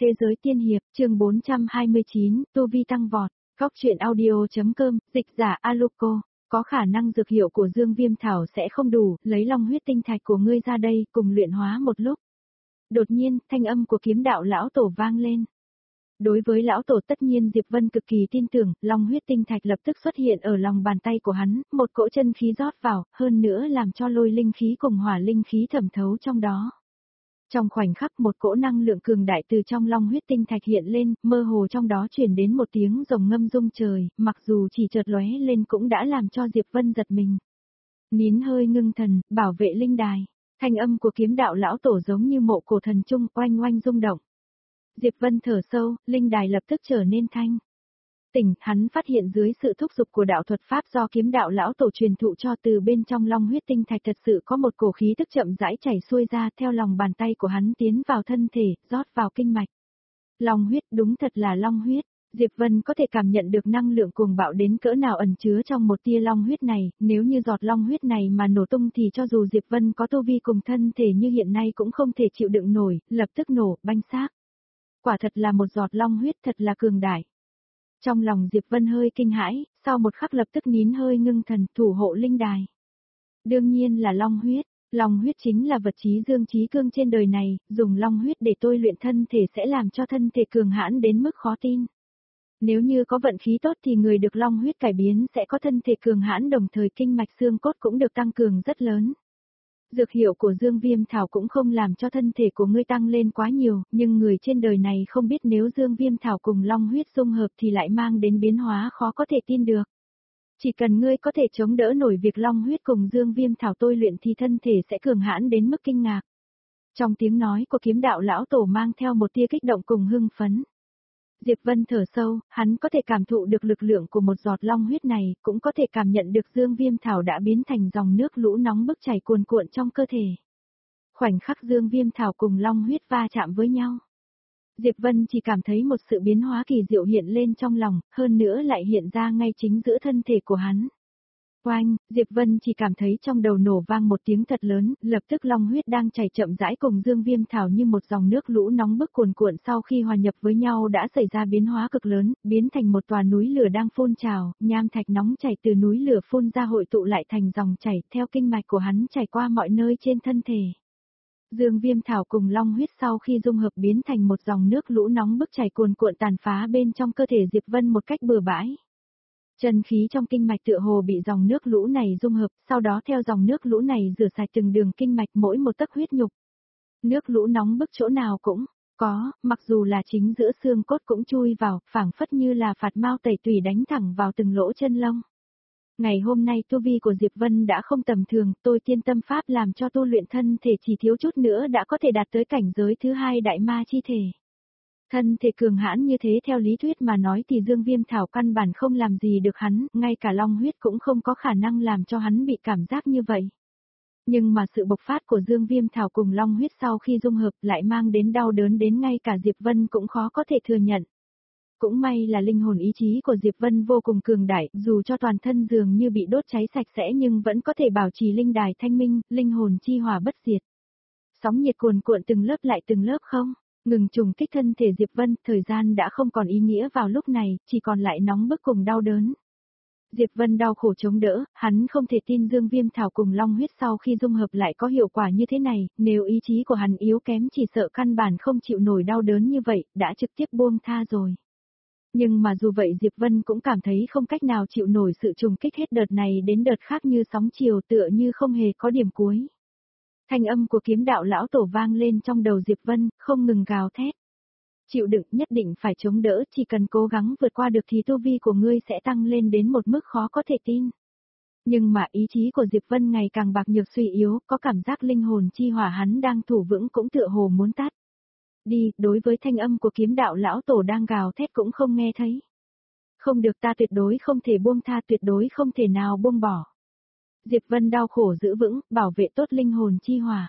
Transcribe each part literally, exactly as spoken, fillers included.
Thế giới tiên hiệp, chương bốn trăm hai mươi chín, tu vi tăng vọt. Góc truyện audio.com, dịch giả Aluko. Có khả năng dược hiệu của Dương Viêm Thảo sẽ không đủ, lấy long huyết tinh thạch của ngươi ra đây, cùng luyện hóa một lúc. Đột nhiên, thanh âm của kiếm đạo lão tổ vang lên. Đối với lão tổ tất nhiên Diệp Vân cực kỳ tin tưởng, long huyết tinh thạch lập tức xuất hiện ở lòng bàn tay của hắn, một cỗ chân khí rót vào, hơn nữa làm cho lôi linh khí cùng hỏa linh khí thẩm thấu trong đó. Trong khoảnh khắc một cỗ năng lượng cường đại từ trong long huyết tinh thạch hiện lên, mơ hồ trong đó truyền đến một tiếng rồng ngâm rung trời, mặc dù chỉ chợt lóe lên cũng đã làm cho Diệp Vân giật mình. Nín hơi ngưng thần, bảo vệ linh đài, thanh âm của kiếm đạo lão tổ giống như mộ cổ thần trung oanh oanh rung động. Diệp Vân thở sâu, linh đài lập tức trở nên thanh. Tỉnh, hắn phát hiện dưới sự thúc giục của đạo thuật pháp do kiếm đạo lão tổ truyền thụ cho từ bên trong long huyết tinh thạch thật sự có một cổ khí tức chậm rãi chảy xuôi ra theo lòng bàn tay của hắn tiến vào thân thể, rót vào kinh mạch. Long huyết đúng thật là long huyết, Diệp Vân có thể cảm nhận được năng lượng cuồng bạo đến cỡ nào ẩn chứa trong một tia long huyết này, nếu như giọt long huyết này mà nổ tung thì cho dù Diệp Vân có tu vi cùng thân thể như hiện nay cũng không thể chịu đựng nổi, lập tức nổ, banh xác. Quả thật là một giọt long huyết thật là cường đại. Trong lòng Diệp Vân hơi kinh hãi, sau một khắc lập tức nín hơi ngưng thần thủ hộ linh đài. Đương nhiên là long huyết, long huyết chính là vật trí dương trí cương trên đời này, dùng long huyết để tôi luyện thân thể sẽ làm cho thân thể cường hãn đến mức khó tin. Nếu như có vận khí tốt thì người được long huyết cải biến sẽ có thân thể cường hãn đồng thời kinh mạch xương cốt cũng được tăng cường rất lớn. Dược hiệu của Dương Viêm Thảo cũng không làm cho thân thể của ngươi tăng lên quá nhiều, nhưng người trên đời này không biết nếu Dương Viêm Thảo cùng long huyết dung hợp thì lại mang đến biến hóa khó có thể tin được. Chỉ cần ngươi có thể chống đỡ nổi việc long huyết cùng Dương Viêm Thảo tôi luyện thì thân thể sẽ cường hãn đến mức kinh ngạc. Trong tiếng nói của kiếm đạo lão tổ mang theo một tia kích động cùng hưng phấn. Diệp Vân thở sâu, hắn có thể cảm thụ được lực lượng của một giọt long huyết này, cũng có thể cảm nhận được Dương Viêm Thảo đã biến thành dòng nước lũ nóng bức chảy cuồn cuộn trong cơ thể. Khoảnh khắc Dương Viêm Thảo cùng long huyết va chạm với nhau. Diệp Vân chỉ cảm thấy một sự biến hóa kỳ diệu hiện lên trong lòng, hơn nữa lại hiện ra ngay chính giữa thân thể của hắn. Oanh, Diệp Vân chỉ cảm thấy trong đầu nổ vang một tiếng thật lớn, lập tức long huyết đang chảy chậm rãi cùng Dương Viêm Thảo như một dòng nước lũ nóng bức cuồn cuộn sau khi hòa nhập với nhau đã xảy ra biến hóa cực lớn, biến thành một tòa núi lửa đang phun trào, nham thạch nóng chảy từ núi lửa phun ra hội tụ lại thành dòng chảy theo kinh mạch của hắn chảy qua mọi nơi trên thân thể. Dương Viêm Thảo cùng long huyết sau khi dung hợp biến thành một dòng nước lũ nóng bức chảy cuồn cuộn tàn phá bên trong cơ thể Diệp Vân một cách bừa bãi. Chân khí trong kinh mạch tựa hồ bị dòng nước lũ này dung hợp, sau đó theo dòng nước lũ này rửa sạch từng đường kinh mạch mỗi một tấc huyết nhục. Nước lũ nóng bức chỗ nào cũng có, mặc dù là chính giữa xương cốt cũng chui vào, phảng phất như là phạt mao tẩy tùy đánh thẳng vào từng lỗ chân lông. Ngày hôm nay tu vi của Diệp Vân đã không tầm thường, tôi tiên tâm pháp làm cho tu luyện thân thể chỉ thiếu chút nữa đã có thể đạt tới cảnh giới thứ hai đại ma chi thể. Thân thể cường hãn như thế theo lý thuyết mà nói thì Dương Viêm Thảo căn bản không làm gì được hắn, ngay cả long huyết cũng không có khả năng làm cho hắn bị cảm giác như vậy. Nhưng mà sự bộc phát của Dương Viêm Thảo cùng long huyết sau khi dung hợp lại mang đến đau đớn đến ngay cả Diệp Vân cũng khó có thể thừa nhận. Cũng may là linh hồn ý chí của Diệp Vân vô cùng cường đại, dù cho toàn thân dường như bị đốt cháy sạch sẽ nhưng vẫn có thể bảo trì linh đài thanh minh, linh hồn chi hỏa bất diệt. Sóng nhiệt cuồn cuộn từng lớp lại từng lớp không ngừng trùng kích thân thể Diệp Vân, thời gian đã không còn ý nghĩa vào lúc này, chỉ còn lại nóng bức cùng đau đớn. Diệp Vân đau khổ chống đỡ, hắn không thể tin Dương Viêm Thảo cùng long huyết sau khi dung hợp lại có hiệu quả như thế này, nếu ý chí của hắn yếu kém chỉ sợ căn bản không chịu nổi đau đớn như vậy, đã trực tiếp buông tha rồi. Nhưng mà dù vậy Diệp Vân cũng cảm thấy không cách nào chịu nổi sự trùng kích hết đợt này đến đợt khác như sóng chiều tựa như không hề có điểm cuối. Thanh âm của kiếm đạo lão tổ vang lên trong đầu Diệp Vân, không ngừng gào thét. Chịu đựng, nhất định phải chống đỡ, chỉ cần cố gắng vượt qua được thì tu vi của ngươi sẽ tăng lên đến một mức khó có thể tin. Nhưng mà ý chí của Diệp Vân ngày càng bạc nhược suy yếu, có cảm giác linh hồn chi hỏa hắn đang thủ vững cũng tựa hồ muốn tắt. Đi, đối với thanh âm của kiếm đạo lão tổ đang gào thét cũng không nghe thấy. Không được, ta tuyệt đối không thể buông tha, tuyệt đối không thể nào buông bỏ. Diệp Vân đau khổ giữ vững, bảo vệ tốt linh hồn chi hỏa.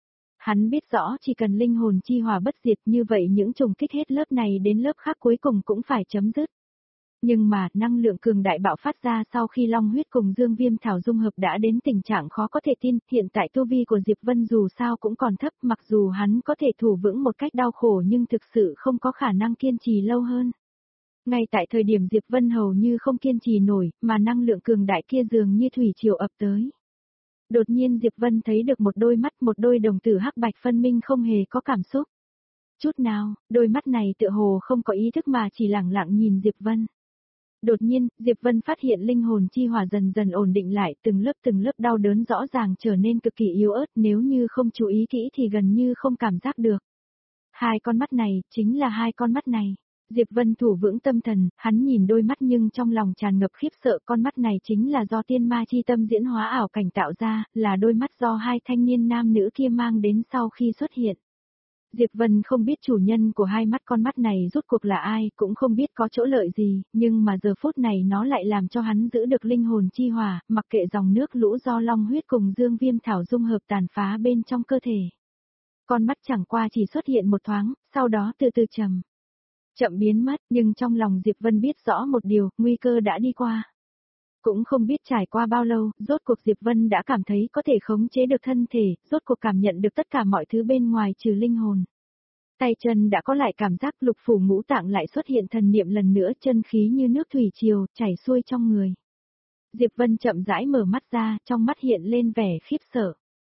Hắn biết rõ chỉ cần linh hồn chi hỏa bất diệt như vậy những trùng kích hết lớp này đến lớp khác cuối cùng cũng phải chấm dứt. Nhưng mà, năng lượng cường đại bạo phát ra sau khi long huyết cùng dương viêm thảo dung hợp đã đến tình trạng khó có thể tin, hiện tại tu vi của Diệp Vân dù sao cũng còn thấp, mặc dù hắn có thể thủ vững một cách đau khổ nhưng thực sự không có khả năng kiên trì lâu hơn. Ngay tại thời điểm Diệp Vân hầu như không kiên trì nổi, mà năng lượng cường đại kia dường như thủy triều ập tới. Đột nhiên Diệp Vân thấy được một đôi mắt, một đôi đồng tử hắc bạch phân minh không hề có cảm xúc. Chút nào, đôi mắt này tựa hồ không có ý thức mà chỉ lẳng lặng nhìn Diệp Vân. Đột nhiên, Diệp Vân phát hiện linh hồn chi hỏa dần dần ổn định lại, từng lớp từng lớp đau đớn rõ ràng trở nên cực kỳ yếu ớt, nếu như không chú ý kỹ thì gần như không cảm giác được. Hai con mắt này, chính là hai con mắt này. Diệp Vân thủ vững tâm thần, hắn nhìn đôi mắt nhưng trong lòng tràn ngập khiếp sợ, con mắt này chính là do tiên ma chi tâm diễn hóa ảo cảnh tạo ra, là đôi mắt do hai thanh niên nam nữ kia mang đến sau khi xuất hiện. Diệp Vân không biết chủ nhân của hai mắt con mắt này rốt cuộc là ai, cũng không biết có chỗ lợi gì, nhưng mà giờ phút này nó lại làm cho hắn giữ được linh hồn chi hỏa, mặc kệ dòng nước lũ do long huyết cùng dương viêm thảo dung hợp tàn phá bên trong cơ thể. Con mắt chẳng qua chỉ xuất hiện một thoáng, sau đó từ từ chậm chậm biến mất, nhưng trong lòng Diệp Vân biết rõ một điều, nguy cơ đã đi qua. Cũng không biết trải qua bao lâu, rốt cuộc Diệp Vân đã cảm thấy có thể khống chế được thân thể, rốt cuộc cảm nhận được tất cả mọi thứ bên ngoài trừ linh hồn. Tay chân đã có lại cảm giác, lục phủ ngũ tạng lại xuất hiện thần niệm lần nữa, chân khí như nước thủy triều, chảy xuôi trong người. Diệp Vân chậm rãi mở mắt ra, trong mắt hiện lên vẻ khiếp sợ.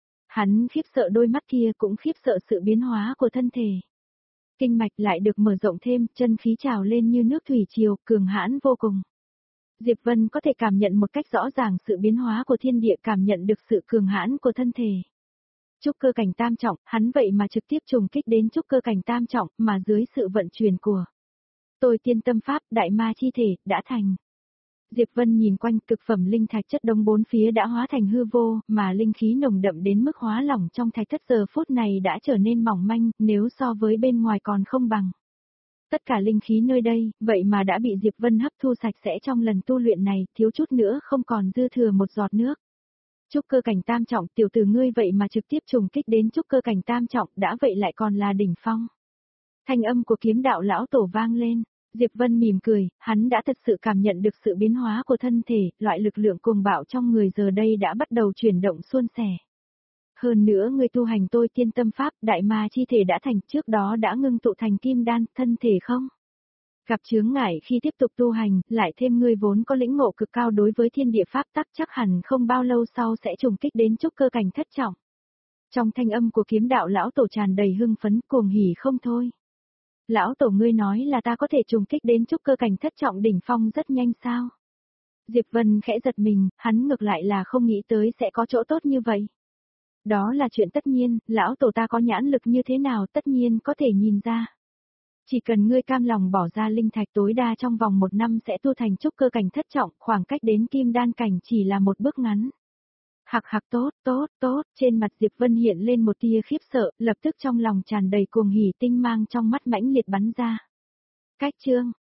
Hắn khiếp sợ đôi mắt kia, cũng khiếp sợ sự biến hóa của thân thể. Kinh mạch lại được mở rộng thêm, chân khí trào lên như nước thủy triều, cường hãn vô cùng. Diệp Vân có thể cảm nhận một cách rõ ràng sự biến hóa của thiên địa, cảm nhận được sự cường hãn của thân thể. Trúc cơ cảnh tam trọng, hắn vậy mà trực tiếp trùng kích đến trúc cơ cảnh tam trọng, mà dưới sự vận chuyển của Tôi Tiên Tâm Pháp, đại ma chi thể, đã thành. Diệp Vân nhìn quanh, cực phẩm linh thạch chất đống bốn phía đã hóa thành hư vô, mà linh khí nồng đậm đến mức hóa lỏng trong thạch thất giờ phút này đã trở nên mỏng manh, nếu so với bên ngoài còn không bằng. Tất cả linh khí nơi đây, vậy mà đã bị Diệp Vân hấp thu sạch sẽ trong lần tu luyện này, thiếu chút nữa không còn dư thừa một giọt nước. Trúc cơ cảnh tam trọng, tiểu tử ngươi vậy mà trực tiếp trùng kích đến trúc cơ cảnh tam trọng, đã vậy lại còn là đỉnh phong. Thanh âm của kiếm đạo lão tổ vang lên, Diệp Vân mỉm cười, hắn đã thật sự cảm nhận được sự biến hóa của thân thể, loại lực lượng cuồng bạo trong người giờ đây đã bắt đầu chuyển động suôn sẻ. Hơn nữa người tu hành Tôi Tiên Tâm Pháp, đại ma chi thể đã thành, trước đó đã ngưng tụ thành kim đan, thân thể không gặp chướng ngại khi tiếp tục tu hành, lại thêm ngươi vốn có lĩnh ngộ cực cao đối với thiên địa pháp tắc, chắc hẳn không bao lâu sau sẽ trùng kích đến trúc cơ cảnh thất trọng. Trong thanh âm của kiếm đạo lão tổ tràn đầy hưng phấn, cuồng hỉ không thôi. Lão tổ ngươi nói là ta có thể trùng kích đến trúc cơ cảnh thất trọng đỉnh phong rất nhanh sao? Diệp Vân khẽ giật mình, hắn ngược lại là không nghĩ tới sẽ có chỗ tốt như vậy. Đó là chuyện tất nhiên, lão tổ ta có nhãn lực như thế nào tất nhiên có thể nhìn ra. Chỉ cần ngươi cam lòng bỏ ra linh thạch tối đa trong vòng một năm sẽ tu thành trúc cơ cảnh thất trọng, khoảng cách đến kim đan cảnh chỉ là một bước ngắn. Hạc hạc tốt, tốt, tốt, trên mặt Diệp Vân hiện lên một tia khiếp sợ, lập tức trong lòng tràn đầy cuồng hỉ, tinh mang trong mắt mãnh liệt bắn ra. Cách chương,